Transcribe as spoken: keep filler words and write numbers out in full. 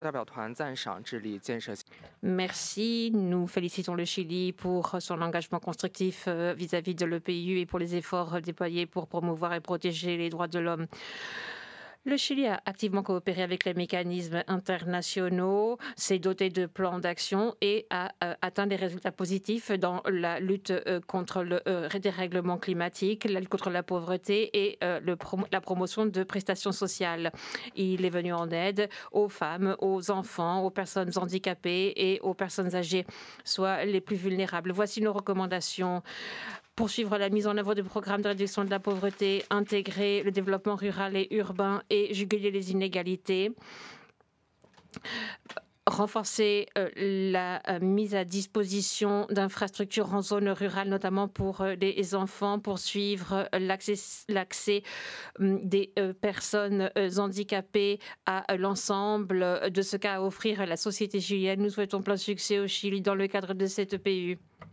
代表团赞赏智利建设性 Merci. Nous félicitons le Chili pour son engagement constructif euh, vis-à-vis de l'E P I U et pour les efforts euh, déployés pour promouvoir et protéger les droits de l'homme. Le Chili a activement coopéré avec les mécanismes internationaux, s'est doté de plans d'action et a euh, atteint des résultats positifs dans la lutte euh, contre le euh, dérèglement climatique, la lutte contre la pauvreté et euh, le prom la promotion de prestations sociales. Il est venu en aide aux femmes, aux enfants, aux personnes handicapées et aux personnes âgées, soit les plus vulnérables. Voici nos recommandations: poursuivre la mise en œuvre du programme de réduction de la pauvreté, intégrer le développement rural et urbain et juguler les inégalités, renforcer euh, la euh, mise à disposition d'infrastructures en zone rurale, notamment pour euh, les enfants, poursuivre euh, l'accès hum, des euh, personnes euh, handicapées à euh, l'ensemble de ce qu'a à offrir la société chilienne. Nous souhaitons plein succès au Chili dans le cadre de cette E P U.